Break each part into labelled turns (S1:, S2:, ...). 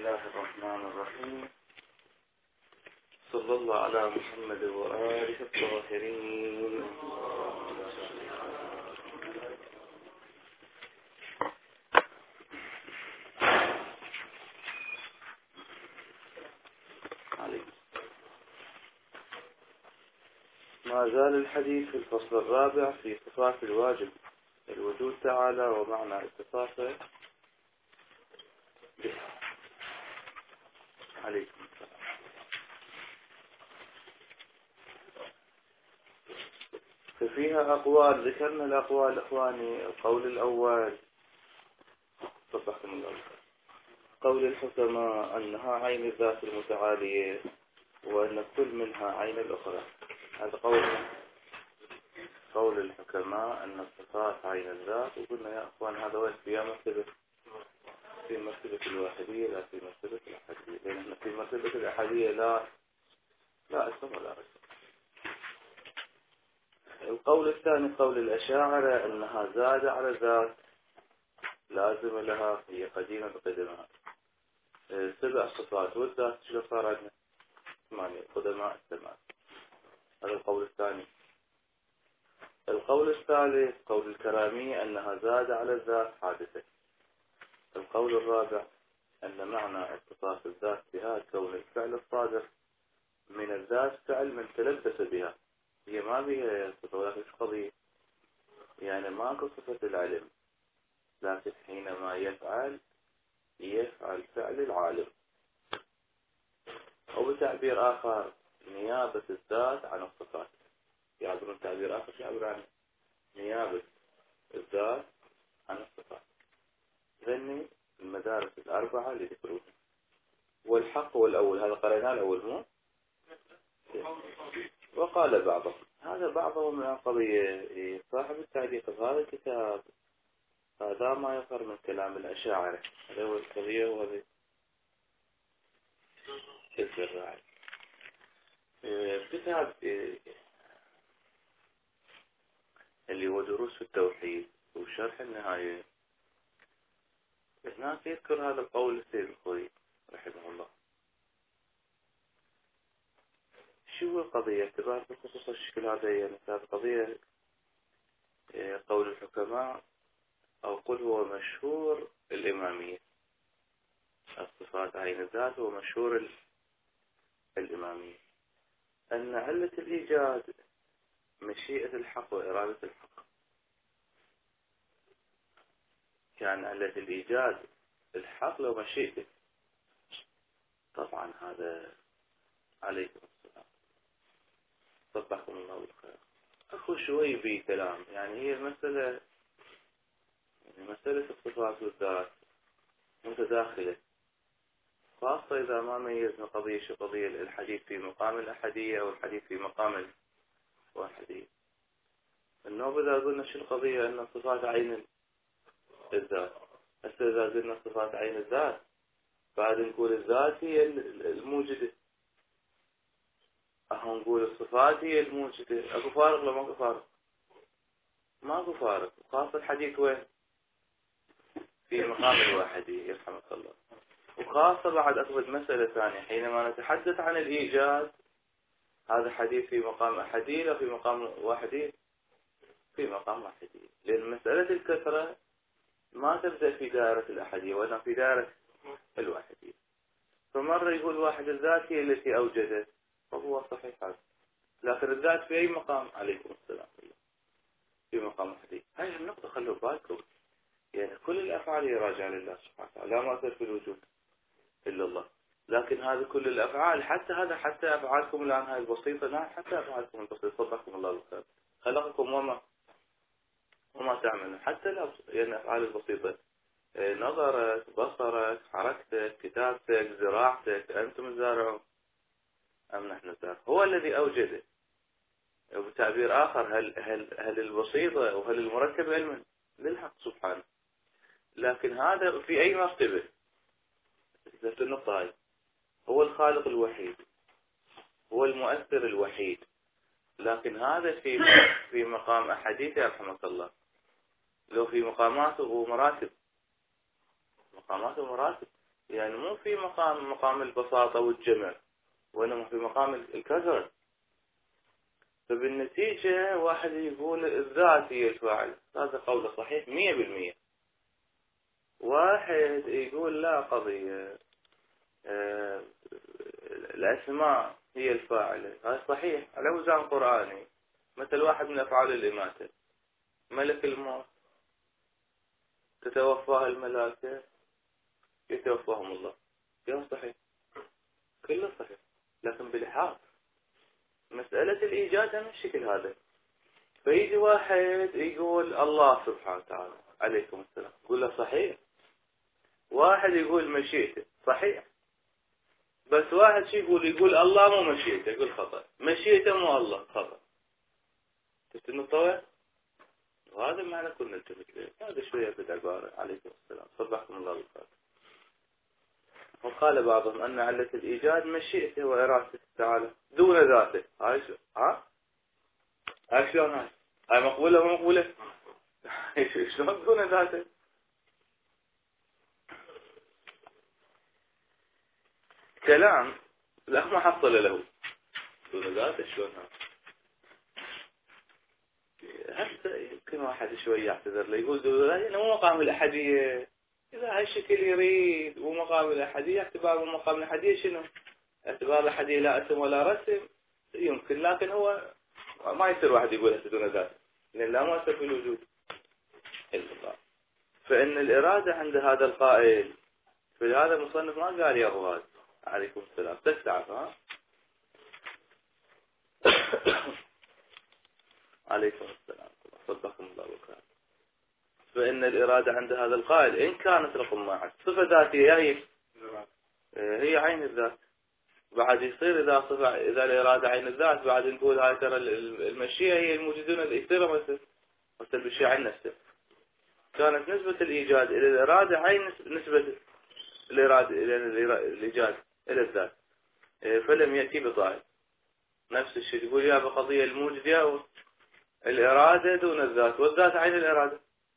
S1: الله الرحمن الرحيم. صلى الله على محمد وآله الطاهرين. ما زال الحديث في الفصل الرابع في صفات الواجب الوجود تعالى ومعنى اتصافه به. عليكم السلام. ففيها أقوال، ذكرنا الأقوال إخواني. القول الأول صبحكم الله، قول الحكماء أنها عين الذات المتعالية وأن كل منها عين الأخرى. هذا قول الحكماء أن الصفات عين الذات. وقلنا يا أخوان هذا وين في مرتبة الواحدية لا في مرتبة الأحدية، لأن في مرتبة الأحدية لا اسم ولا رسم. القول الثاني قول الأشاعرة أنها زادة على ذات لازم لها، هي قديمة بقدمها 7 صفات، والذات شو صار عندنا 8 قدماء السماء. هذا القول الثاني. القول الثالث قول الكرامية أنها زادة على الذات حادثة. القول الرابع أن معنى اتصاف الذات بها كون الفعل الصادر من الذات فعل من تلبس بها، هي ما بها صفة ولا في قضية، يعني ماكو صفة العلم، لكن حينما يفعل فعل العالم. أو بتعبير آخر نيابة الذات عن الصفات، يعبرون تعبير آخر يعبر عن نيابة الذات عن الصفات. ذني المدارس الأربعة اللي ذكروها. والحق والأول هذا قرأناه الأول مو؟ وقال بعضهم، هذا بعضهم من قضية صاحب التعليق هذا الكتاب، هذا ما يظهر من كلام الأشاعرة. هذا هو القضية وهذا الزراعي. كتاب اللي هو دروس التوحيد وشرح النهاية، هناك يذكر هذا القول السيد الخوي رحمه الله. شو هو القضية؟ اعتبار بخصوص الشكل هذا، يعني قضية قول الحكماء أو قل هو مشهور الإمامية، الصفات عين الذات هو مشهور الإمامية، أن علة الإيجاد مشيئة الحق وإرادة الحق. كان علة الإيجاد الحق لو مشيئته. طبعا هذا عليكم السلام صبحكم الله بالخير. أخو شوي بي كلام، يعني هي مسألة الصفات والذات متداخلة، خاصة إذا ما ميزنا قضية شو قضية الحديث في مقام الأحدية أو الحديث في مقام الواحدية. النوب إذا قلنا شو القضية أن الصفات عين الذات، هسه إذا قلنا الصفات عين الذات بعد نقول الذات هي الموجودة، أهو نقول الصفات هي الموجودة. أكو فارق ولا ماكو فارق؟ ماكو فارق. خاصة الحديث وين؟ في مقام الواحدية يرحمك الله. وخاصة بعد أخذ مسألة ثانية، حينما نتحدث عن الإيجاد هذا حديث في مقام أحدية أو في مقام واحدية؟ في مقام واحدية، لأن مسألة الكثرة ما تبدأ في دائرة الأحدية ولا في دائرة الواحدية. فمرة يقول واحد الذات هي التي أوجدت، وهو صحيح هذا، لكن الذات في أي مقام؟ عليكم السلام. في مقام واحدية. هاي النقطة خلوا بالكم، يعني كل الأفعال هي راجعة لله سبحانه وتعالى، لا مؤثر في الوجود إلا الله. لكن هذه كل الأفعال، حتى أفعالكم الآن هاي البسيطة، لا حتى أفعالكم البسيطة صدقكم الله بالخير، خلقكم وما تعملون، حتى يعني الأفعال البسيطة، نظرك، بصرك، حركتك، كتابتك، زراعتك، أنتم الزارعون أم نحن الزارع؟ هو الذي أوجده. وبتعبير آخر هل البسيطة وهل المركب علما للحق سبحانه. لكن هذا في أي مرتبة؟ ذات النقطة هاي. هو الخالق الوحيد، هو المؤثر الوحيد، لكن هذا في مقام أحاديثه رحمة الله. لو في مقامات ومراتب يعني مو في مقام البساطة والجمع، وإنما في مقام الكثرة. فبالنتيجة واحد يقول الذات هي الفاعل، هذا قول صحيح 100%. واحد يقول لا قضية الأسماء هي الفاعلة، هذا صحيح على وزن قرآني. مثل واحد من أفعال الإماتة، ملك الموت تتوفاه الملائكة يتوفاهم الله، كله صحيح، كله صحيح. لكن بلحاظ مسألة الإيجاد من الشكل هذا، فيجي واحد يقول الله سبحانه وتعالى عليكم السلام، يقول له صحيح. واحد يقول مشيئته صحيح، بس واحد شي يقول الله مو مشيئته، يقول خطأ، مشيئته مو الله، خطأ. تستنطوه، وهذا معنى كنا نلتفت له. هذا شوية بالعبارة. عليكم السلام، صبحكم الله بالخير. وقال بعضهم أن علة الإيجاد مشيئته وإرادته تعالى دون ذاته. هاي شو هاي شلون هاي مقبولة وما مقبولة؟ شلون دون ذاته؟ كلام لا ما حصل له دون ذاته. شلون هسه يمكن واحد شوي يعتذر له، يقول دون ذاته يعني مو مقام الأحدية. إذا هالشكل يريد ومقام الأحدية، اعتبار مقام الأحدية شنو؟ اعتبار الأحدية لا اسم ولا رسم يمكن، لكن هو ما يصير واحد يقول هسه دون ذاته، لأن لا مؤثر في الوجود إلا الله. فإن الإرادة عند هذا القائل، في هذا المصنف ما قال يا رواد عليكم السلام تستعف ها عليكم السلام صدقكم الله وكرم. فإن الإرادة عند هذا القائل إن كانت رقم واحد صفة ذاتية هي عين الذات، بعد يصير إذا الإرادة عين الذات بعد نقول هاي ترى المشيئة هي الموجودون اللي يصير مثل بالشيء عين نفسه. كانت نسبة الإيجاد إلى الإرادة عين نسبة الإرادة إلى الإيجاد إلى الذات، فلم يأتي بطائل. نفس الشيء تقول يا بقضية الموجد يا الإرادة دون الذات، والذات عين الإرادة.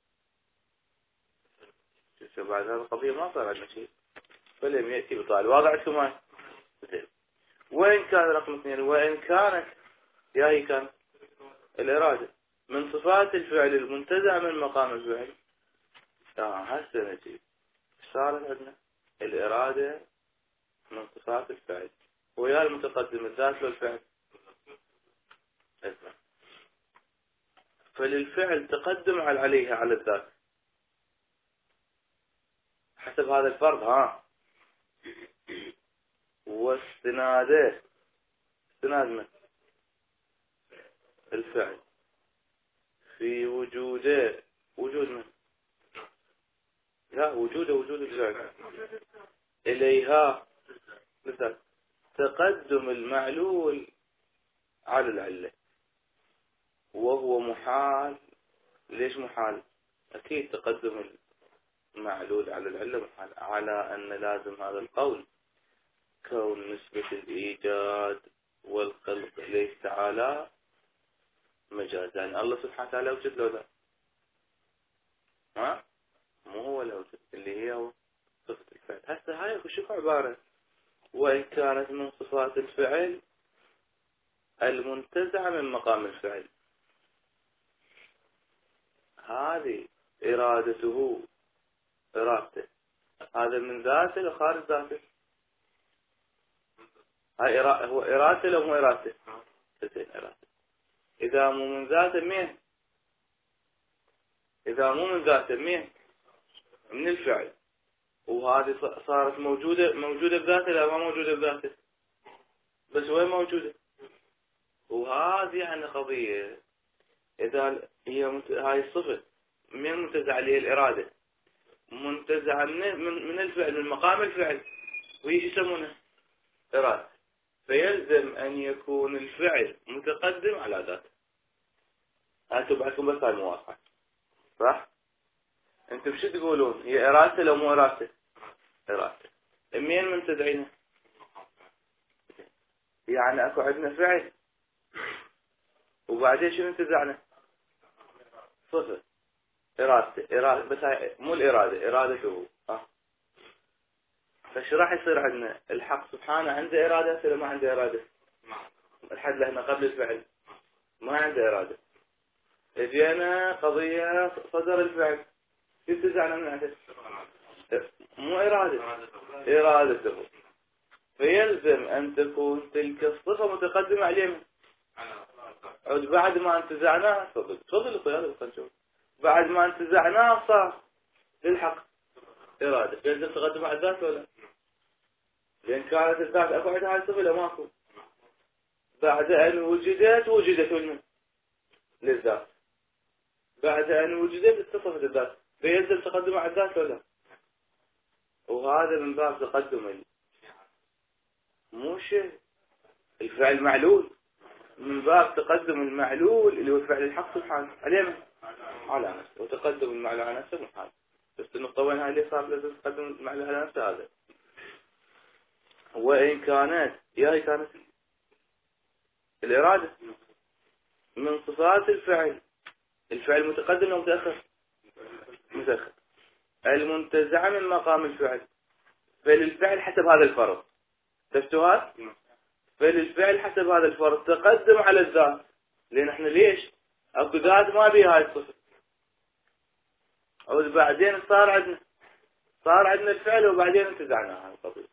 S1: بعد هذه القضية ما صار عندنا شيء، فلم يأتي بطائل. واضح كمان. وإن كان رقم 2، وإن كانت هي كانت الإرادة من صفات الفعل المنتزع من مقام الفعل. هسه نجيب صارت عندنا الإرادة من صفات الفعل ويا المتقدم الذات والفعل. فللفعل تقدم عليها على الذات حسب هذا الفرض واستناده استناد من الفعل في وجوده وجود من لا وجود الفعل إليها مثل تقدم المعلول على العلة، وهو محال. ليش محال؟ أكيد تقدم المعلول على العلة محال، على أن لازم هذا القول كون نسبة الإيجاد والخلق إليه تعالى مجاز. يعني الله سبحانه وتعالى وجد له ذا مو هو الوجود اللي هي صفة الفعل. هسه هاي شو عبارة؟ وإن كانت من صفات الفعل المنتزعة من مقام الفعل، هذه إرادته إرادته، هذا من ذاته لخارج ذاته. هاي هو إرادته لو مو إرادته؟ إرادته. إذا مو من ذاته مين؟ إذا مو من ذاته مين؟ من الفعل. وهذه صارت موجودة بذاته لا ما موجودة بذاته؟ بس وين موجودة؟ وهذه يعني قضية. إذا هي هاي الصفة من منتزع عليه الإرادة، منتزع من الفعل من مقام الفعل، ويجي يسمونه إرادة، فيلزم أن يكون الفعل متقدم على ذاته. أنتم بعدكم بس المواقع صح؟ أنتم بشو تقولون؟ هي إرادة لو مو إرادة؟ إرادة. مين منتزعينها؟ يعني أكو عندنا فعل وبعدين شو انتزعنا؟ صفة إرادة بس هاي مو الإرادة، إرادته فش راح يصير عندنا؟ الحق سبحانه عنده إرادة ولا ما عنده إرادة؟ الحد لهنا قبل الفعل ما عنده إرادة. اجينا قضية صدر الفعل ينتزعنا من عنده مو إرادة، إرادته، فيلزم أن تكون تلك الصفة متقدمة على اليمين. عود بعد ما انتزعناها تفضل أخوي هذا بخنشوف بعد ما انتزعناها صار للحق إرادة، يلزم تقدم على الذات ولا؟ لأن كانت الذات أكو عندها الصفة لا ماكو. بعد أن وجدت المن للذات، بعد أن وجدت اتصفت الذات، فيلزم تقدم على الذات ولا؟ وهذا من باب تقدم مو شيء الفعل معلول، من باب تقدم المعلول اللي هو فعل الحق سبحانه عليه على نفسه، وتقدم المعلول على نفسه محال. بس النقطة وين هاي اللي صار لازم تقدم المعلول على نفسه هذا. وإن كانت كانت الإرادة من صفات الفعل، الفعل متقدم أو متأخر؟ متأخر. المنتزع من مقام الفعل، فللفعل حسب هذا الفرض تفتوها، فللفعل حسب هذا الفرض تقدم على الذات. لأن احنا ليش اكو ذات ما بيها هاي الصفة، او بعدين صار عندنا الفعل وبعدين انتزعناها القضية.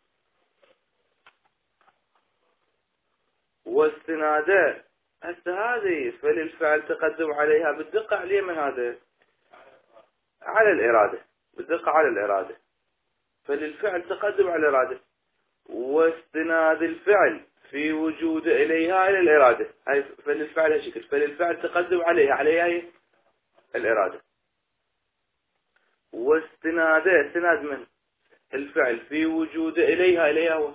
S1: واستناده هسه هذه فللفعل تقدم عليها بالدقة عليه من هذا على الإرادة، بالدقة على الإرادة، فللفعل تقدم على الإرادة، واستناد الفعل في وجود إليها إلى الإرادة. هاي فللفعل هالشكل، فللفعل تقدم عليها هي الإرادة، استناد من الفعل في وجود إليها هو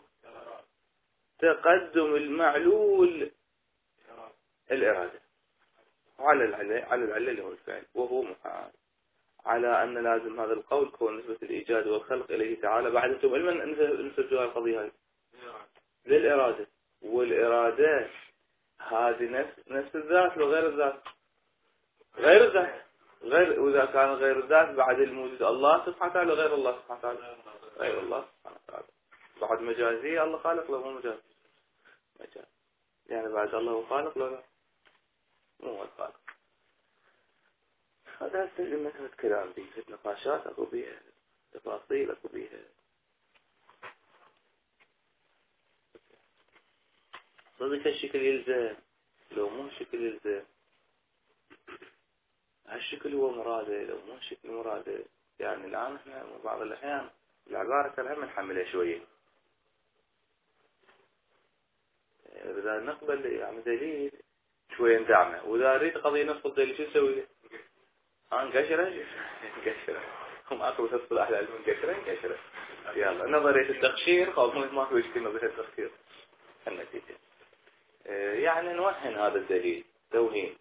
S1: تقدم المعلول الإرادة على العلة اللي هو الفعل، وهو محال. على أن لازم هذا القول كون نسبة الإيجاد والخلق إليه تعالى بعد أنتم علما نسبتها القضية هذه للإرادة، والإرادة هذه نفس الذات وغير الذات، وإذا كان غير الذات بعد الموجود الله سبحانه وتعالى غير الله سبحانه وتعالى، غير الله سبحانه وتعالى بعد مجازية. الله خالق له مو مجاز، يعني بعد الله هو خالق له مو هو الخالق. هذا مسألة كلام بيه نقاشات أكو بيها تفاصيل أكو بيها. صدق هالشكل يلزم لو مو هالشكل يلزم، هالشكل هو مراده لو مو هالشكل مراده. يعني الآن احنا بعض الأحيان العبارة كلام نحملها شوية، إذا نقبل يعني دليل شوية ندعمه، وإذا أريد قضية نفس الدليل شو نسوي؟ نقشره هم أقرب تدخل أحلى علم نقشره يلا نظرية التقشير خلاص ما في شيء نظرية التقشير النتيجة. يعني نوهن هذا الدليل توهين.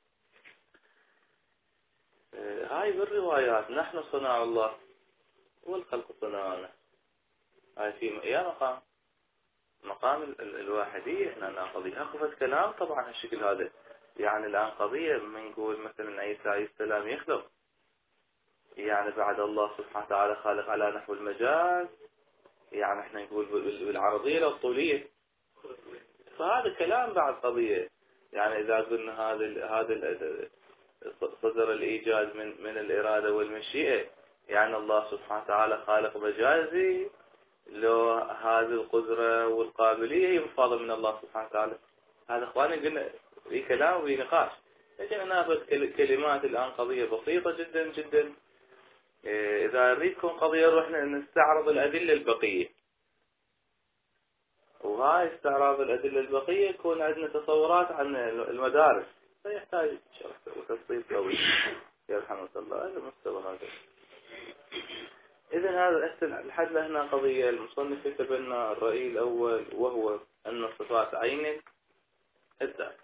S1: هاي بالروايات نحن صنع الله والخلق صنعنا، هاي في يا مقام الواحدية احنا ناخذها أخفت كلام طبعا هالشكل هذا. يعني الآن قضية من نقول مثلا عيسى عليه السلام يخلق، يعني بعد الله سبحانه وتعالى خالق على نحو المجاز، يعني احنا نقول بالعرضية والطولية، فهذا كلام بعد قضية. يعني إذا قلنا هذا صدر الإيجاد من الإرادة والمشيئة، يعني الله سبحانه وتعالى خالق مجازي، لو هذه القدرة والقابلية هي مفاضة من الله سبحانه وتعالى. هذا اخواني قلنا في كلام وفي نقاش، لكن ناخذ كلمات الآن قضية بسيطة جدا جدا. إذا أريدكم قضية روحنا نستعرض الأدلة البقية، وهاي استعراض الأدلة البقية يكون عندنا تصورات عن المدارس، فيحتاج شرح وتفصيل قوي يرحمه الله. هذا مستوى هذا. إذن هذا الحد لهنا قضية المصنف يتبنى الرأي الأول، وهو أن الصفات عين الذات.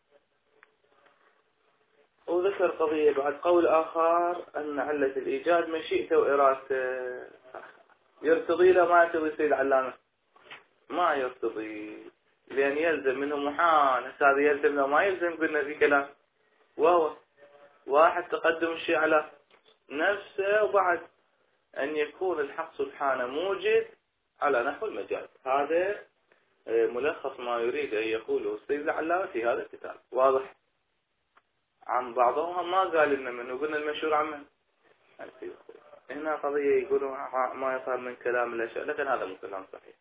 S1: وذكر قضية بعد قول آخر أن علة الإيجاد مشيئته وإرادته. يرتضي له ما يرتضي سيد علامة؟ ما يرتضي، لأن يلزم منه محال. هذا يلزم له ما يلزم قلنا في كلام، وهو واحد تقدم الشيء على نفسه، وبعد أن يكون الحق سبحانه موجد على نحو المجاز. هذا ملخص ما يريد أن يقوله السيد العلامة في هذا الكتاب. واضح؟ عن بعضهم ما قال لنا منه، قلنا المشهور عن من؟ هنا قضية يقولوا ما يصار من كلام الأشياء، لكن هذا مو كلام صحيح.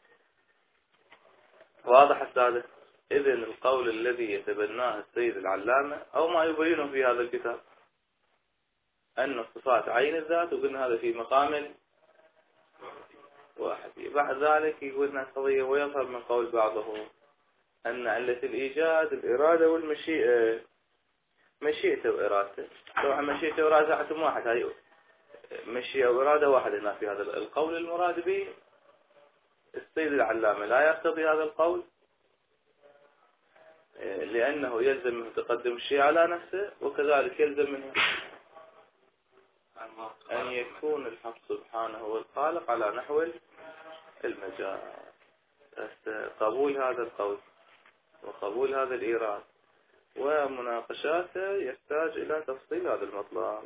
S1: واضح السادة؟ إذن القول الذي يتبناه السيد العلامة أو ما يبينه في هذا الكتاب أن صفات عين الذات، وقلنا هذا في مقام واحد. بعد ذلك يقولنا قضية ويظهر من قول بعضهم أن علة الإيجاد الإرادة والمشيئة، مشيئته وإرادته. طبعا مشيئته وإرادته عتم واحد، هاي مشيئة وإرادة واحد هنا في هذا القول. المراد به السيد العلامة لا يقتضي هذا القول، لأنه يلزم منه تقدم الشيء على نفسه، وكذلك يلزم منه أن يكون الحق سبحانه هو الخالق على نحو المجاز. قبول هذا القول وقبول هذا الإيراد ومناقشاته يحتاج إلى تفصيل هذا المطلب.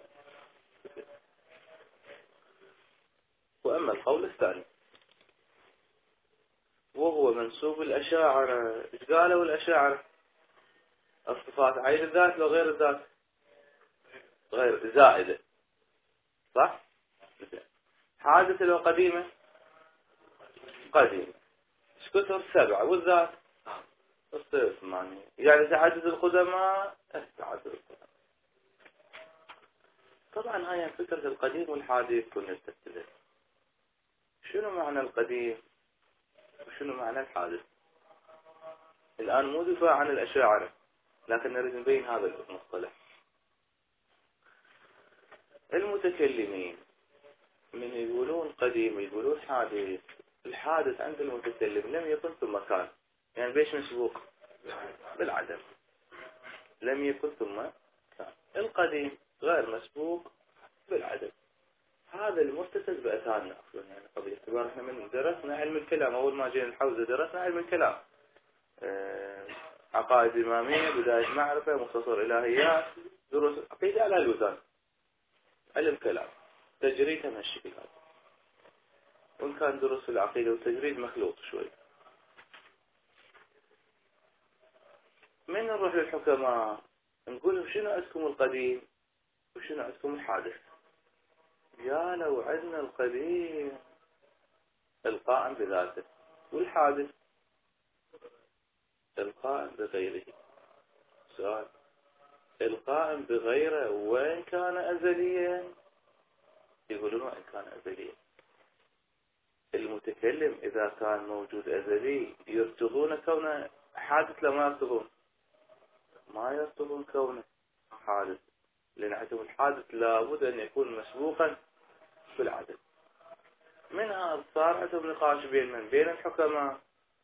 S1: وأما القول الثاني وهو منسوب الأشاعرة، إيش قالوا الأشاعرة؟ الصفات عين الذات لو غير الذات، غير زائدة، صح؟ حادثة لو قديمة، قديمة. إيش كثر؟ 7، والذات تصير 8. يعني تعدد القدماء، تعدد القدماء. طبعا هاي فكرة القديم والحادث كنا نستخدمها. شنو معنى القديم وشنو معنى الحادث؟ الآن مو دفاع عن الأشاعرة، لكن نريد نبين هذا المصطلح. المتكلمين من يقولون قديم يقولون حادث. الحادث عند المتكلم لم يكن ثم كان، يعني بيش مسبوق بالعدم، لم يكن ثم كان. القديم غير مسبوق بالعدم. هذا المتصل بأثارنا أصلا، يعني قضية اعتبار احنا من درسنا علم الكلام، أول ما جينا الحوزة درسنا علم الكلام، عقائد إمامية، بداية معرفة، مختصر إلهيات، دروس عقيدة على الوزان، علم كلام، تجريد من الشكل هذا. وإن كان دروس العقيدة والتجريد مخلوط شوي. من نروح للحكماء نقول شنو عندكم القديم وشنو عندكم الحادث؟ يا لو عندنا القديم القائم بذاته، والحادث القائم بغيره. سؤال: القائم بغيره وين كان أزليا؟ يقولون وين كان أزليا. المتكلم إذا كان موجود أزلي يرتضون كونه حادث، لا ما يرتضون، ما يرتضون كونه حادث، لأن عندهم الحادث لابد أن يكون مسبوقا بالعدل. منها صار عندهم نقاش بين الحكماء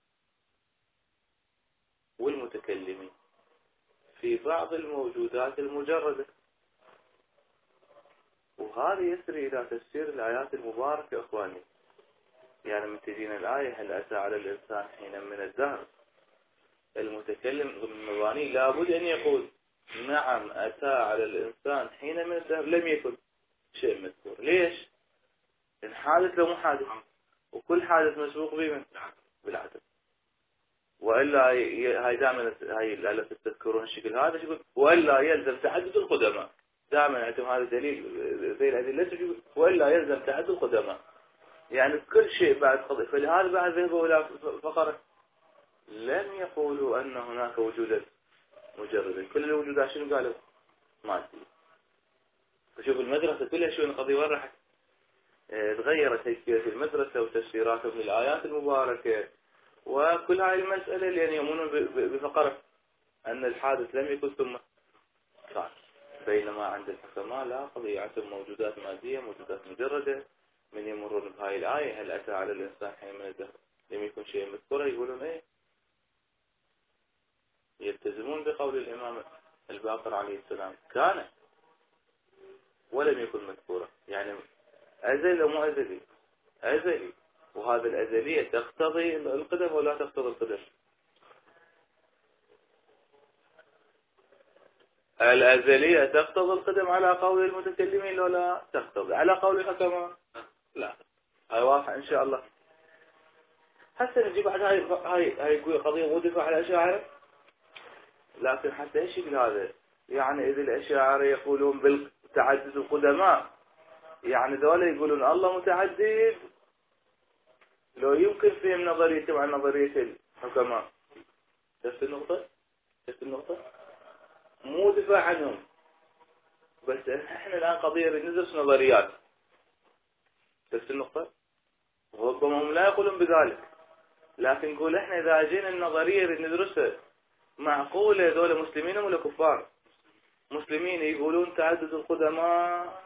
S1: والمتكلمين في بعض الموجودات المجردة، وهذا يسري إلى تفسير الآيات المباركة. إخواني، يعني من تجينا الآية: هل أتى على الإنسان حين من الدهر. المتكلم ضمن المباني لابد أن يقول نعم أتى على الإنسان حين من الدهر لم يكن شيء مذكور. ليش؟ إن حادث لو مو حادث، وكل حادث مسبوق بمن؟ بالعدل. وإلا هاي دائما هاي لا تذكرون الشكل هذا يقول وإلا يلزم تعدد القدماء. دائما عندهم هذا دليل زي الأدلة، وإلا يلزم تعدد القدماء، يعني كل شيء بعد قضية. فلهذا بعد ذهبوا إلى فقرة لم يقولوا أن هناك وجودا مجردا. كل الوجودات شنو قالوا؟ مادي. فشوف المدرسة كلها شو القضية وين راحت؟ تغيرت هيكلة المدرسة وتفسيراتهم للآيات المباركة، وكل هاي المسألة لأن يؤمنون بفقرة أن الحادث لم يكن ثم كان. بينما عند الحكماء لا، قضية عندهم موجودات مادية، موجودات مجردة. من يمرون بهاي الآية هل أتى على الإنسان حين من الدهر لم يكن شيء مذكورا، يقولون إيه، يلتزمون بقول الإمام الباقر عليه السلام كان ولم يكن مذكورا، يعني أزل ومو أزلي، أزلي. وهذا الأزلية تقتضي القدم ولا تقتضي القدم؟ الأزلية تقتضي القدم على قول المتكلمين ولا تقتضي على قول الحكماء؟ لا. هاي واضحة إن شاء الله. حتى نجيب بعد هاي قضية مو دفاع على الأشاعرة، لكن حتى ايش يقول هذا؟ يعني إذا الأشاعرة يقولون بالتعدد القدماء، يعني ذولا يقولون الله متعدد، لو يمكن فهم نظرية مع نظرية الحكماء. شفت النقطة؟ شفت النقطة؟ مو دفاع عنهم، بس احنا الآن قضية ندرس نظريات. شفت النقطة؟ ربما هم لا يقولون بذلك، لكن نقول احنا إذا جينا النظرية اللي ندرسها معقولة ذولا مسلمين ولا كفار؟ مسلمين يقولون تعدد القدماء،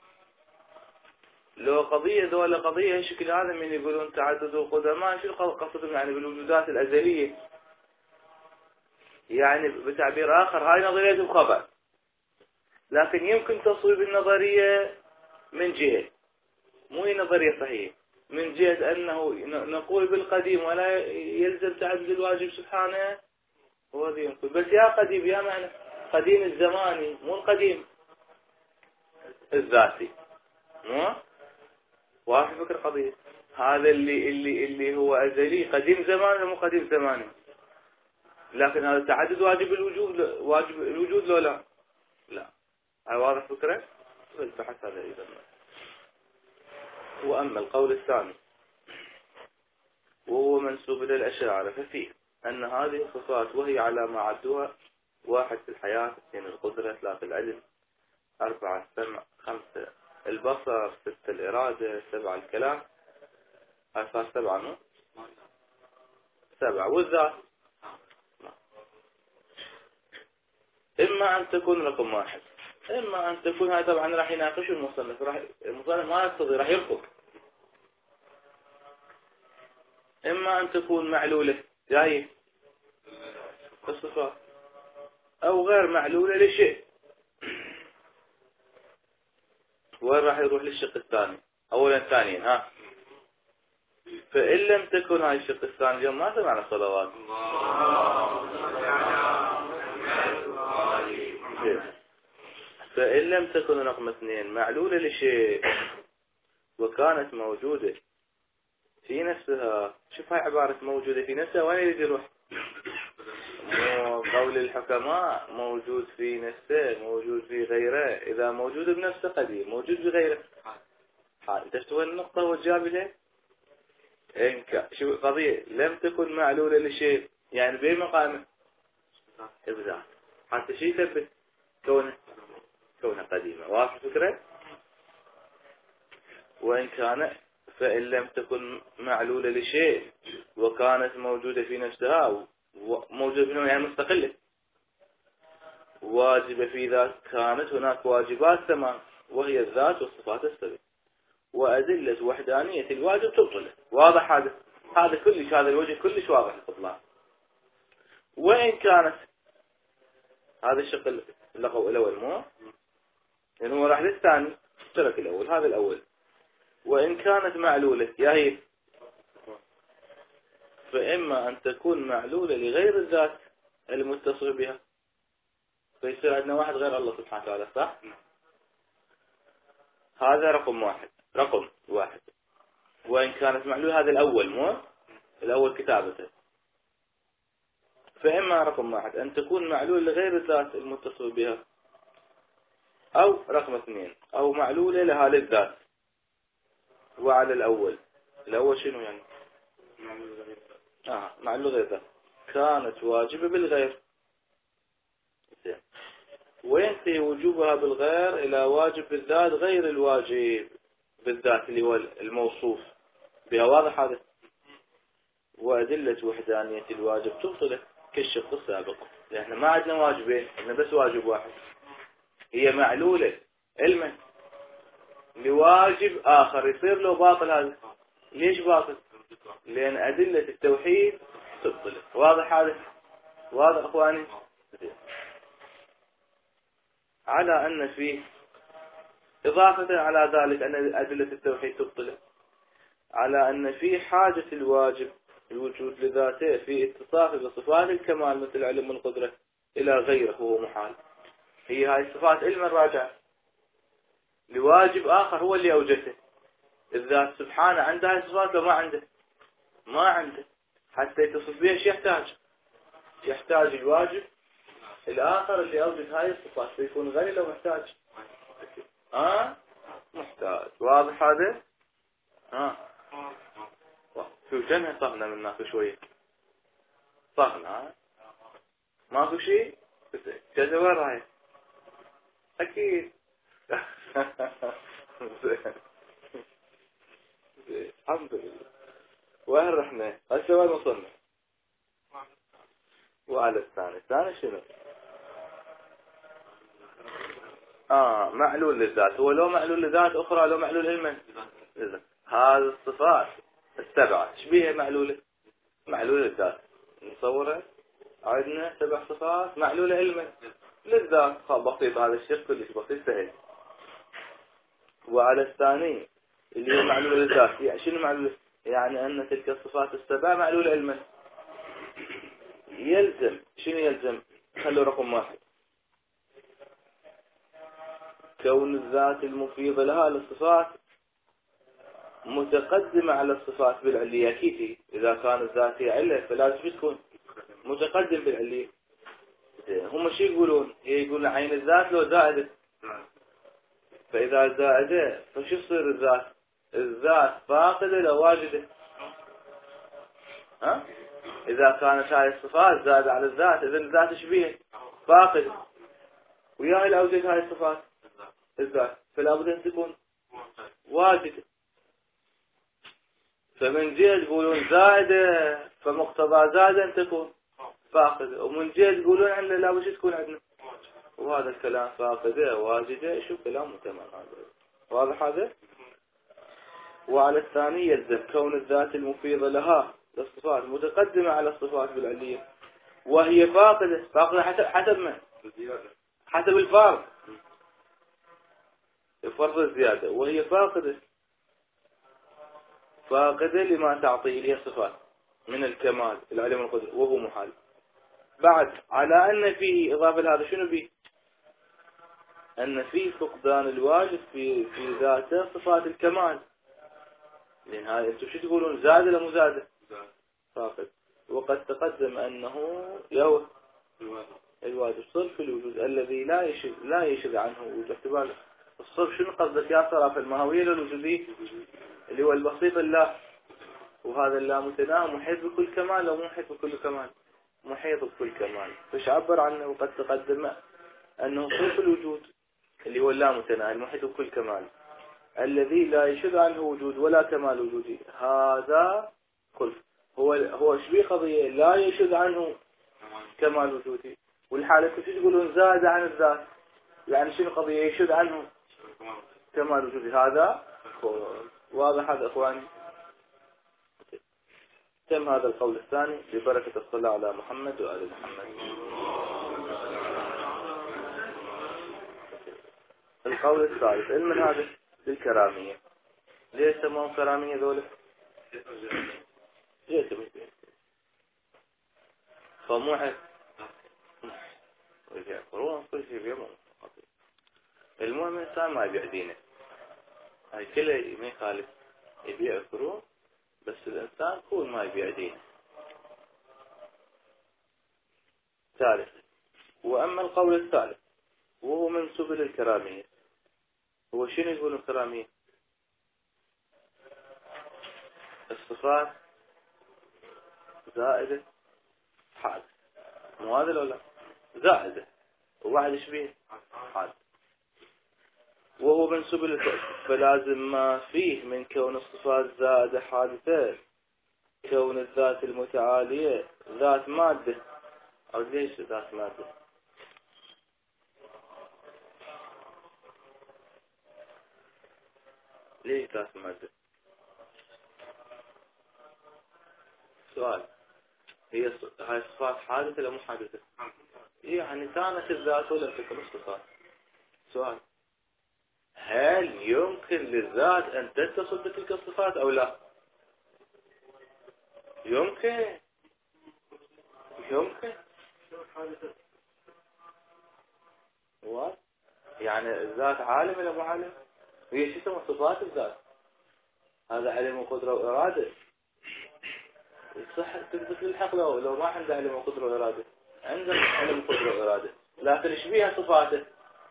S1: لو قضية ذولا قضية شكل هذا من يقولون تعدد القدماء، شو قصدهم يعني بالوجودات الأزلية؟ يعني بتعبير آخر هاي نظرية الخبر، لكن يمكن تصويب النظرية من جهة، مو هي نظرية صحيحة، من جهة أنه نقول بالقديم ولا يلزم تعدد الواجب سبحانه، هو ذي يمكن. بس يا قديم يا معنى قديم الزماني، مو القديم الذاتي، مو واحد فكر قضية. هذا اللي هو أزلي قديم زماني مو قديم زماني، لكن هذا تعدد واجب الوجود، واجب الوجود لو لا لا. هاي واضح فكرة؟ البحث هذا إذا. وأما القول الثاني وهو منسوب إلى الأشاعرة، ففيه أن هذه الصفات وهي على ما عدوها: 1 في الحياة، 2 القدرة، 3 العلم، 4 السمع، 5 البصر، 6 الإرادة، 7 الكلام. هاي صار 7 مو 7 والذات. إما أن تكون رقم 1، إما أن تكون، هاي طبعا راح يناقش المصنف، المصنف ما يقتضي، راح يرفض. إما أن تكون معلولة جاي الصفات، أو غير معلولة لشيء. وين راح يروح للشق الثاني؟ أولا ثانيا ها. فإن لم تكن هاي الشق الثاني اليوم ما سمعنا صلوات. فإن لم تكن رقم 2 معلولة لشيء وكانت موجودة في نفسها، شوف هاي عبارة موجودة في نفسها وين يريد يروح؟ قول الحكماء موجود في نفسه، موجود في غيره. إذا موجود بنفسه قديم، موجود بغيره حال. تشتغل النقطة والجواب ليه؟ شو قضية لم تكن معلولة لشيء، يعني بأي مقامه؟ إبداع، حتى شيء يثبت كونها قديمة. واضح الفكرة؟ وإن كان فإن لم تكن معلولة لشيء وكانت موجودة في نفسها، موجودة في نوع يعني مستقلة، واجبة في ذات، كانت هناك واجبات 8 وهي الذات والصفات السبع، وأدلة وحدانية الواجب تبطله. واضح هذا كلش، هذا الوجه كلش واضح الإطلاق. وإن كانت، هذا الشق الأول مو يعني هو راح للثاني، ترك الأول، هذا الأول. وإن كانت معلولة يا هي، فإما أن تكون معلولة لغير الذات المتصف بها، فيصير عندنا واحد غير الله سبحانه وتعالى، صح؟ هذا رقم 1. رقم 1. وإن كانت معلولة، هذا الأول مو الأول كتابته. فإما رقم 1 أن تكون معلولة لغير الذات المتصف بها، أو رقم 2 أو معلولة لها للذات. وعلى الأول شنو يعني؟ معلولة غير ذات كانت واجبة بالغير، وينتهي وجوبها بالغير إلى واجب بالذات غير الواجب بالذات اللي هو الموصوف بها. واضح هذا؟ وأدلة وحدانية الواجب تبطله كالشق السابق، لأن ما عندنا واجبين، عندنا بس واجب واحد. هي معلولة علما لواجب آخر، يصير له باطل. هذا ليش باطل؟ لأن أدلة التوحيد تبطله. واضح هذا؟ واضح أخواني؟ على أن فيه إضافة على ذلك أن أدلة التوحيد تبطله، على أن في حاجة الواجب الوجود لذاته في اتصاف بصفات الكمال مثل العلم والقدرة إلى غيره وهو محال. هي هاي الصفات علم الراجع لواجب آخر هو اللي أوجده. الذات سبحانه عنده هاي الصفات وما عنده. ما عنده. حتى يتصف بها شو يحتاج الواجب الآخر اللي أوجد هاي الصفات، فيكون غني لو محتاج. محتاج. واضح هذا؟ شو جنها صهنا من ماكو شوية صهنا ماكو شيء كذا وين رايح؟ أكيد. الحمد لله. وين رحنا؟ هسه وين وصلنا؟ وعلى الثاني شنو؟ معلول للذات. هو لو معلول لذات أخرى، لو معلول علما هذه الصفات السبعة شبيها معلولة؟ معلول الذات نصوره عندنا 7 صفات معلولة علما للذات. بسيط هذا الشيء كلش بسيط سهل. وعلى الثاني اللي هو معلول للذات يعني شنو معلول؟ يعني أن تلك الصفات السبعة معلولة علما. يلزم شنو يلزم؟ خلوا رقم 1 كون الذات المفيضة لها للصفات متقدمة على الصفات بالعلية. أكيد إذا كانت ذات هي علة فلازم تكون متقدم بالعلية. هم شو يقولون؟ يقولون عين الذات لو زائدة، فإذا زائدة فشو يصير الذات؟ الذات فاقدة لو واجدة. إذا كانت هاي الصفات زائدة على الذات إذن الذات شبيه فاقدة، وياها الأوجد هاي الصفات الذات فلا بد أن تكون واجدة. فمن جهة يقولون زائدة فمقتضى زائدة أن تكون فاقدة، ومن جهة يقولون عندنا لا بد تكون عندنا. وهذا الكلام فاقدة واجدة شو كلام متمم هذا. واضح هذا؟ وعلى الثاني يلزم كون الذات المفيضة لها للصفات متقدمة على الصفات بالعلية، وهي فاقدة حسب من؟ حسب الفارق، فرض الزيادة. وهي فاقدة لما تعطيه لها الصفات من الكمال العلم والقدرة وهو محال. بعد على أن فيه إضافة لهذا شنو فيه؟ أن فيه فقدان الواجب في ذاته صفات الكمال. لأن هاي أنتم شو تقولون زاد ولا مو زاد؟ فاقد. وقد تقدم أنه يوم الواجب صرف الوجود الذي لا يشذ عنه وجود. احتمال الصرف شنو قصدك يا صراف الماهوية للوجودي اللي هو البسيط الله، وهذا الله متناهي محيط بكل كمال أو محيط بكل كمال؟ محيط بكل كمال. فش عبر عنه؟ وقد تقدم أنه صرف الوجود اللي هو الله متناهي المحيط بكل كمال الذي لا يشذ عنه وجود ولا كمال وجودي. هذا خلف هو شبيه قضية لا يشذ عنه كمال وجودي، والحالة كيف تقولون زاد عن الذات؟ يعني شنو قضية يشذ عنه كمال وجودي؟ هذا واضح هذا اخواني. تم هذا القول الثاني ببركة الصلاة على محمد وآل محمد. القول الثالث علم هذا بالكرامية. ليش سموهم كرامية ذولا؟ ليش فموحد ويقولون كل شيء بيوم. المهم الإنسان ما يبيع دينه، هاي كله ما يخالف يبيع الفروع، بس الإنسان يكون ما يبيع دينه. ثالث. وأما القول الثالث وهو من سبل الكرامية، هو شنو يقول الكرامية؟ الصفات زائدة حال، مو هذا ولا زائدة وواحد شبيه حال، وهو من سبل الكرامية. فلازم ما فيه من كون الصفات زائدة حادثة كون الذات المتعالية ذات مادة. أو ليش ذات مادة؟ ليش ذات مادة؟ سؤال. هاي الصفات حادثة ولا مو حادثة؟ يعني كانت الذات ولا تكون الصفات؟ سؤال. هل يمكن للذات أن تتصل بتلك الصفات أو لا؟ يمكن. يعني الذات عالم ولا مو عالم؟ هي شو اسمها صفات الذات؟ هذا علم وقدرة وإرادة. صح تثبت للحق لو ما عنده علم وقدرة وإرادة، عنده علم وقدرة وإرادة، لكن ايش بيها صفاته؟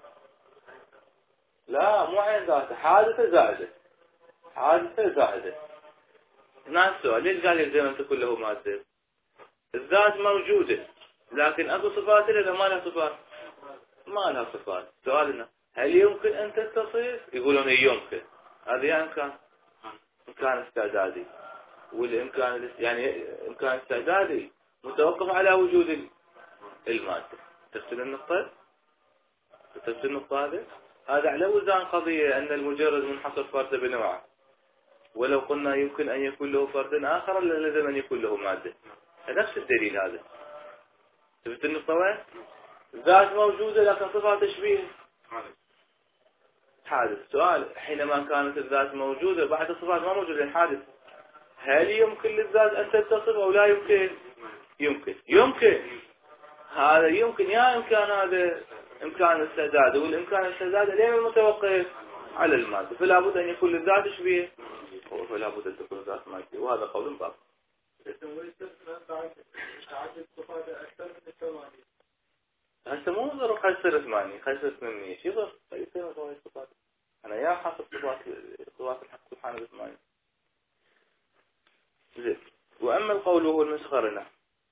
S1: لا مو عين ذاته، حادثة زائدة، حادثة زائدة. هنا السؤال ليش قال يلزم أن تكون له مادة؟ الذات موجودة لكن أكو صفات إذا ما لها صفات، ما لها صفات. سؤالنا هل يمكن أن تتصف؟ يقولون يمكن. هذا يعني إمكان استعدادي، والإمكان يعني إمكان استعدادي متوقف على وجود المادة. تفصل النقطة؟ تفصل النقطة هذا على وزن قضية أن المجرد منحصر فرد بنوعه، ولو قلنا يمكن أن يكون له فرد آخر لازم أن يكون له مادة. نفس الدليل هذا. تفصل النقطة وين؟ ذات موجودة لكن صفات تشبيه حادث. سؤال حينما كانت الذات موجودة بعد الصفات ما موجودة حادث، هل يمكن للذات أن تتصف أو لا يمكن؟ يمكن. هذا يمكن يا إمكان هذا إمكان الاستعداد، والإمكان الاستعداد لين المتوقف على المادة، فلا بد أن يكون للذات تشبيه فلا بد أن تكون الذات مادة، وهذا قول باطل. هسه مو ضروري خسر 8 خسر 8 شو ضر يصير هواي صفات. أنا يا حسب صفات الحق سبحانه ب8. زين. وأما القول هو المسخرنا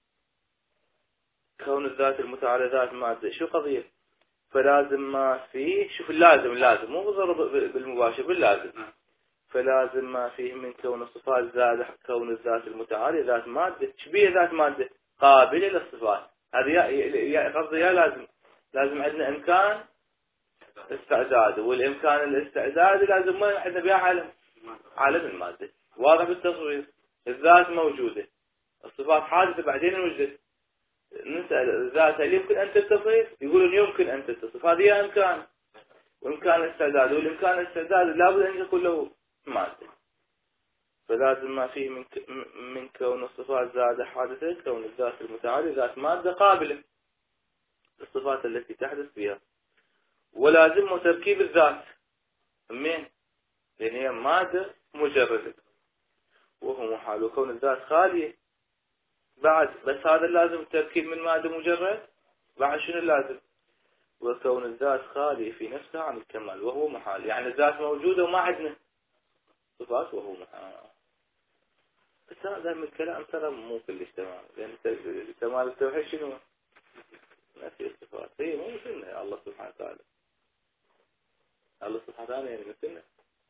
S1: كون الذات المتعالى ذات مادة، شو قضية؟ فلازم ما فيه، شوف اللازم مو ضروري بالمباشر باللازم، فلازم ما فيه من كون الصفات زاد كون الذات المتعالية ذات مادة. شبيه ذات مادة؟ قابلة للصفات. هذه يا قصدي يا لازم عندنا إمكان استعداد، والإمكان الاستعداد لازم ما عندنا بها عالم المادة. واضح بالتصوير. الذات موجودة، الصفات حادثة بعدين وجدت. نسأل الذات هل يمكن أن تتصف؟ يقولون يمكن أن تتصف. هذه هي إمكان، وإمكان الاستعداد، والإمكان الاستعداد لابد أن يكون له مادة. فلازم ما فيه من كون الصفات زاد حادثة كون الذات المتعالية ذات مادة قابلة الصفات التي تحدث فيها. ولازم تركيب الذات من لأن هي مادة مجردة، وهو محال. وكون الذات خالية بعد، بس هذا لازم تركيب من مادة مجرد. بعد شنو لازم؟ وكون الذات خالية في نفسها عن الكمال وهو محال. يعني الذات موجودة وما عندنا صفات وهو محال. بس هذا من الكلام ترى مو كلش تمام، لأن كمال التوحيد شنو؟ نفي الصفات. هي مو مثلنا الله سبحانه وتعالى. الله سبحانه وتعالى يعني مثلنا.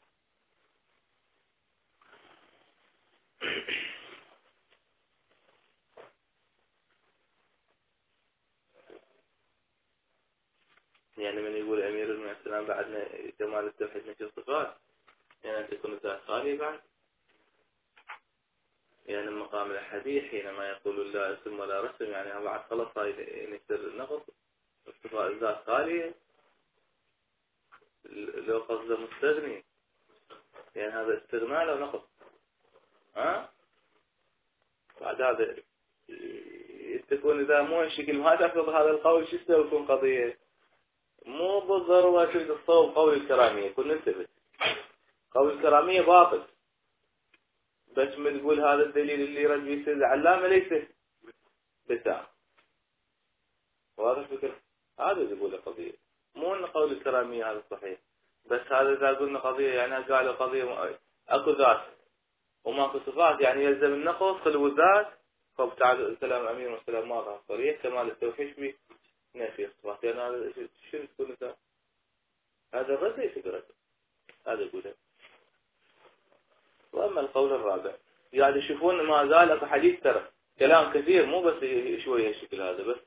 S1: يعني من يقول أمير المؤمنين السلام بعدنا كمال التوحيد نفي الصفات، يعني أن تكون الذات خالية بعد. يعني مقام الحديث حينما يقول لا اسم ولا رسم، يعني بعد خلص هاي نكسر نقص الصفات الذات خالية. لو قصده مستغني يعني هذا استغناء لو نقص. بعد هذا تكون إذا مو الشكل ما تأخذ هذا القول شو يستوي يكون قضية مو بالضرورة شو تصوب قول الكرامية. كنا ننتبه قول الكرامية باطل، بس ما تقول هذا الدليل اللي رد يصير العلامة ليس بتاع. واضح فكرة؟ هذا اللي يقوله قضية، مو ان قول الكرامية هذا صحيح. بس هذا إذا قلنا قضية يعني قالوا قضية أكو ذات وماكو صفات، يعني يلزم النقص خلو الذات. فبتعالى السلام أمين والسلام واضح صريح كمال التوحيد به نفي الصفات. يعني هذا شو تقول ذات؟ هذا الرد ليس برد، هذا يقوله. وأما القول الرابع يعني يشوفون ما زال أكو حديث ترى كلام كثير مو بس شوية الشكل هذا، بس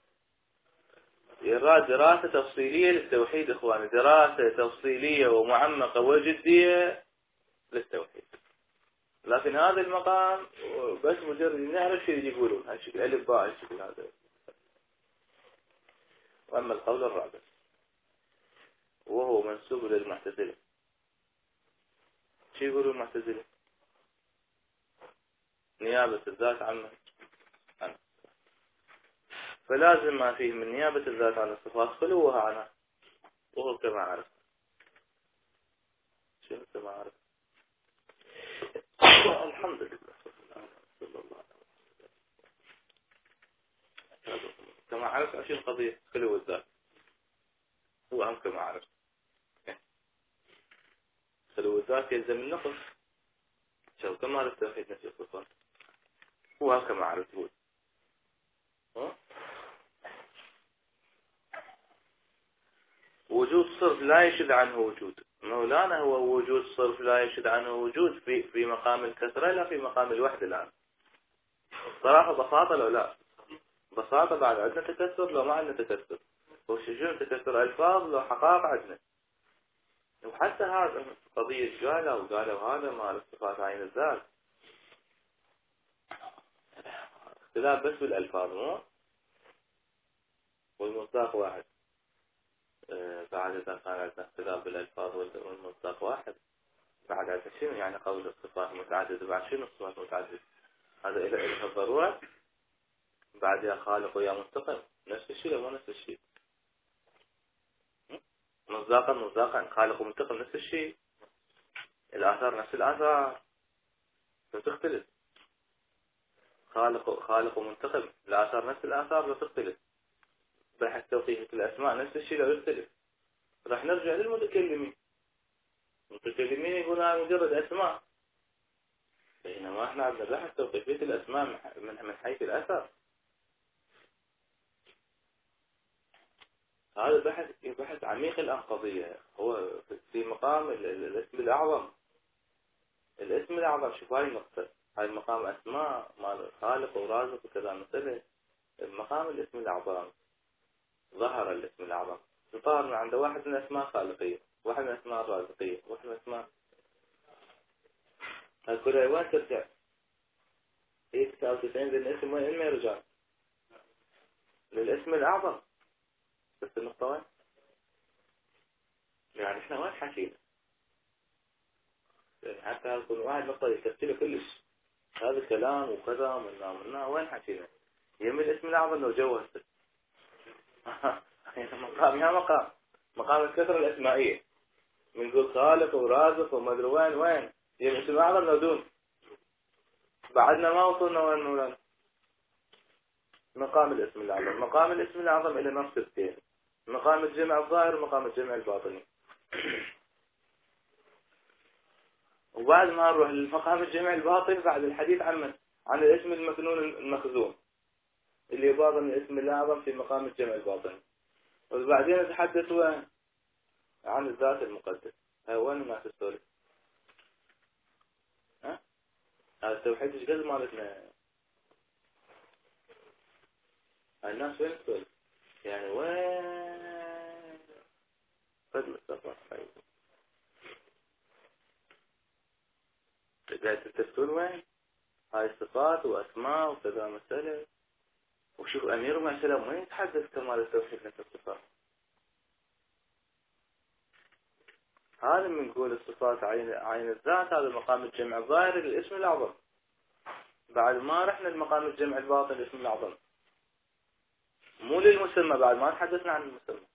S1: يراد دراسة تفصيلية للتوحيد إخواني، دراسة تفصيلية ومعمقة وجدية للتوحيد. لكن هذا المقام بس مجرد نعرف شو يقولون هالشكل ألف باء الشكل هذا. وأما القول الرابع وهو منسوب للمعتزلة. شو يقولون المعتزلة؟ نيابة الذات عنه. فلازم ما فيه من نيابة الذات عن الصفات خلوها عنها، وهو كما عرف. شنو كما عرف؟ الحمد لله. صلى الله عليه وسلم. عرفت 20 قضية خلو الذات، هو هم كما عرفت خلو الذات يلزم النقص، شو كما عرفت توحيد نفي الصفات، هو هم كما عرفت هو وجود صرف لا يشد عنه وجود. مولانا هو وجود صرف لا يشد عنه وجود في مقام الكثرة لا في مقام الوحدة الآن. صراحة بساطة لو لا بساطة، بعد عندنا تكسر لو ما عندنا تكسر، وشجون تكسر ألفاظ لو حقائق عندنا. وحتى هذا قضية قالوا هذا ما صفات عين الذات اختلاف بس بالألفاظ مو والمصداق واحد. بعد إذا كان عندنا اختلاف بالألفاظ والمصداق واحد، بعد هذا شنو يعني قول الصفات متعددة؟ بعد شنو الصفات متعددة؟ هذا إلى الضرورة. بعد يا خالق ويا منتقم نفس الشيء ولا مو نفس الشيء؟ مصداقا خالق ومنتقم نفس الشيء، الآثار نفس الآثار تختلف. خالق ومنتقم الآثار نفس الآثار لا تختلف. بحث توقيفة الأسماء نفس الشيء لا يختلف. راح نرجع للمتكلمين. المتكلمين يقولون هذا مجرد أسماء، بينما احنا عندنا بحث توقيفية الأسماء من حيث الأثر. هذا بحث عميق الآن قضية، هو في مقام الاسم الأعظم. الاسم الأعظم شوف هاي النقطة، هاي مقام أسماء مال خالق ورازق وكذا مثله. المقام الاسم الأعظم ظهر الاسم الأعظم، ظهر عنده واحد من الأسماء خالقية، واحد من الأسماء الرازقية، واحد من الأسماء هالكلها وين ترجع؟ هي 99 للاسم وين ما يرجع؟ للاسم الأعظم. بس النقطة وين؟ يعني احنا وين حكينا؟ يعني حتى يكون واحد نقطة يكتله كلش هذا الكلام وكذا منا وين حكينا؟ يمي الاسم الأعظم لو جوزت مقام يا مقام الكثرة الأسمائية، بنقول خالق ورازق وما ادري وين يمي الاسم الأعظم لو دون بعدنا ما وصلنا وين مولانا. مقام الاسم الأعظم، مقام الاسم الأعظم إلى مرتبتين، مقام الجمع الظاهر ومقام الجمع الباطني. وبعد ما نروح للمقام الجمع الباطني بعد الحديث عن الاسم المكنون المخزون اللي يباطن الاسم الأعظم في مقام الجمع الباطني. وبعدين نتحدث عن الذات المقدس. هاي وين ما تستولي؟ ها؟ هذا التوحيد ايش قد مالتنا؟ الناس وين تستولي؟ يعني وين قد مستقبل قاعد تتفكرون وين؟ هاي الصفات وأسماء وكذا مسألة. وشوف أمير ما سلام وين يتحدث كمال التوحيد نفس الصفات. هذا من نقول الصفات عين الذات، هذا مقام الجمع الظاهر للاسم الأعظم. بعد ما رحنا لمقام الجمع الباطن للاسم الأعظم، مو للمسمى، بعد ما تحدثنا عن المسمى.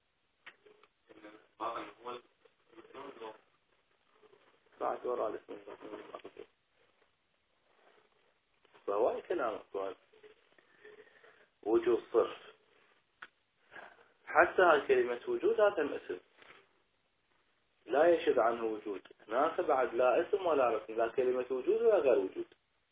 S1: بعد وراء الاسم الباطن فهو كلام السؤال. وجود صرف، حتى هاي كلمة وجود هذا الاسم لا يشد عنه وجود. هناك بعد لا اسم ولا رسم، لا كلمة وجود ولا غير وجود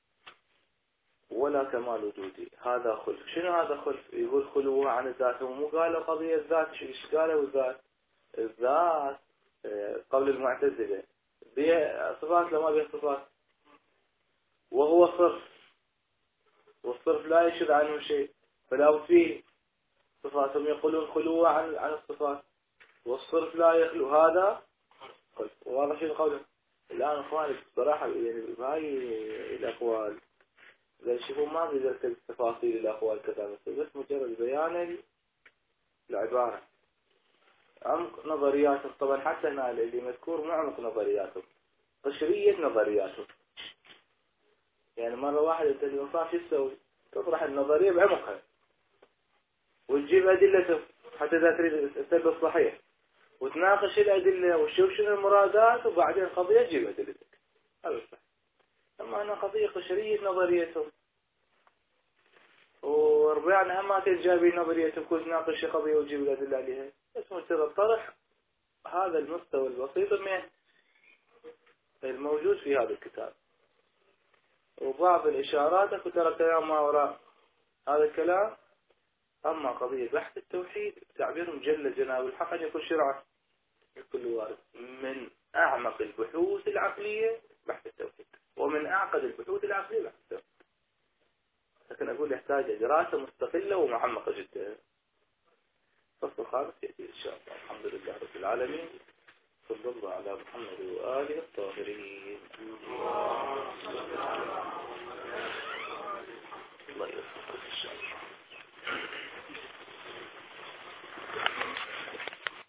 S1: ولا كمال وجودي. هذا خلف. شنو هذا خلف؟ يقول خلوه عن الذات. ومو قالوا قضية الذات، ايش قالوا الذات؟ الذات قول المعتزلة بيه صفات لما بيه صفات، وهو صرف، والصرف لا يشد عنه شيء، فلا فيه صفات. هم يقولون خلوه عن الصفات، والصرف لا يخلو. هذا خلف. وواضح شنو قوله الآن اخواني بصراحة، يعني بهاي الأقوال لأن شوفوا ما بذلك التفاصيل الأقوال كذا، بس مجرد بيان العبارة. عمق نظرياتهم طبعا حتى هنا اللي مذكور مو عمق نظرياتهم، قشرية نظرياتهم. يعني مرة واحدة انت الإنصاف شو تسوي؟ تطرح النظرية بعمقها وتجيب أدلته حتى إذا تريد السبب الصحيح، وتناقش الأدلة وتشوف شنو المرادات، وبعدين قضية تجيب أدلتك. هذا صح. أما أنا قضية قشرية نظريتهم، و40 هم جايبين نظرية الكل ناقش قضية وجيب الأدلة عليها، بس مجرد طرح هذا المستوى البسيط من الموجود في هذا الكتاب، وبعض الإشارات وترى كلام ما وراء هذا الكلام. أما قضية بحث التوحيد تعبيرهم جل جناب الحق أن يكون شرعا لكل وارد. من أعمق البحوث العقلية بحث التوحيد، ومن أعقد البحوث العقلية بحث التوحيد، لكن أقول يحتاج دراسة مستقلة ومعمقة جدا. فصل الخامس يأتي إن شاء الله. الحمد لله رب العالمين، صلى الله على محمد وآله الطاهرين. الله يوفقك إن شاء الله.